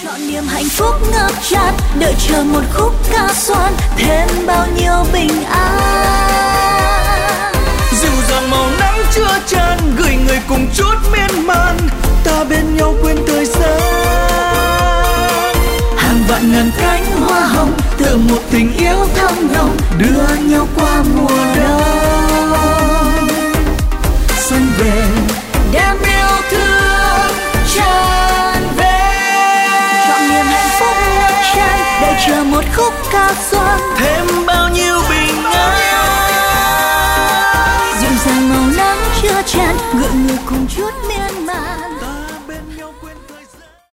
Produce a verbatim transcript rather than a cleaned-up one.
Chọn niềm hạnh phúc ngập tràn, đợi chờ một khúc ca xoan, thêm bao nhiêu bình an. Dịu dàng màu nắng chưa chan, gửi người cùng chút miên man, ta bên nhau quên thời gian. Hàng vạn ngàn cánh hoa hồng, tựa một tình yêu thắm nồng, đưa nhau qua mùa đông. Xuân về, đem yêu thương tràn về. Chọn niềm hạnh phúc ngập tràn, đợi chờ một khúc ca xoan, thêm bao nhiêu bình an. dịu dàng màu nắng chưa tràn, gợi người cùng chút miên